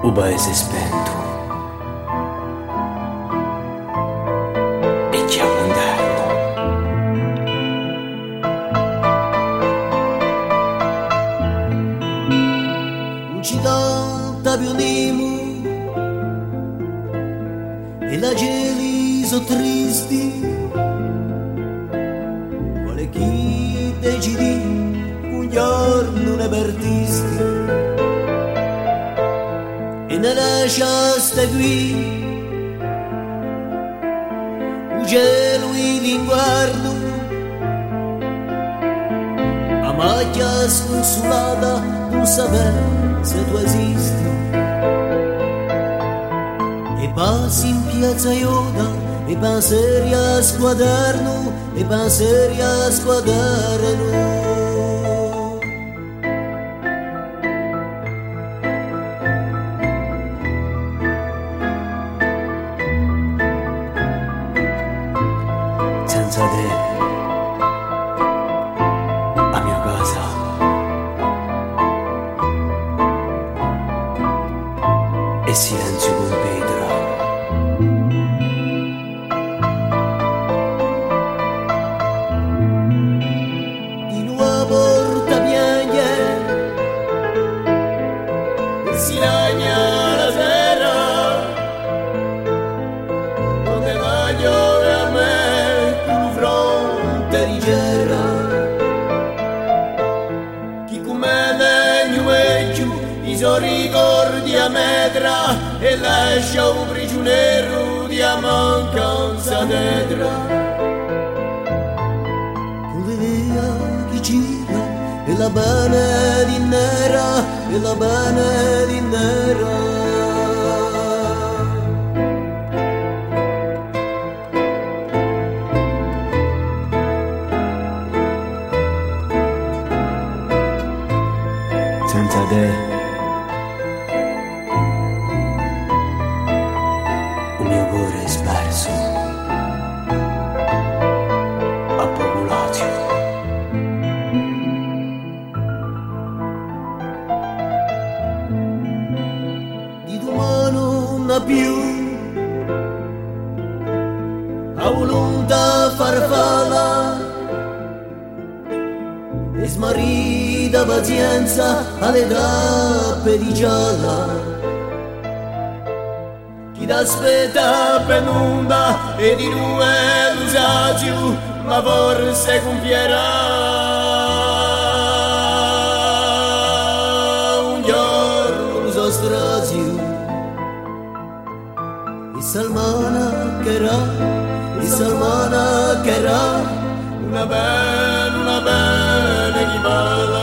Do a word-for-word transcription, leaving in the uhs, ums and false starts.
o paese spento e chiamo inverno. Non ci canta più nemo e la geli so tristi, quale chi decidi un giorno ne partisti e ne lasciaste qui un cielo in inverno, a macchia sconsolata non sapere se tu esisti, e passi in piazza Ioda e pensieri a squaderno e pensieri a squaderno. Senza te la mia casa è silenzio con pietra. Di nuova porta piagne e si lagna la sera, donde voglio a me tu fronte di guerra, chi come legno vecchio i suoi ricordi a metra e lascia un prigioniero di mancanza netra, con l'idea che gira e la bene di nera e la bene di nera. Senza te il mio cuore è sperso a popolazio. Di tua mano non ha più a volontà farfalla e smarrita pazienza alle tappe di gialla, chi t'aspetta per l'onda e di nuove l'usagio ma forse compierà un giorno lo so strazio e salmana che era e salmana che era una bella una bella chi parla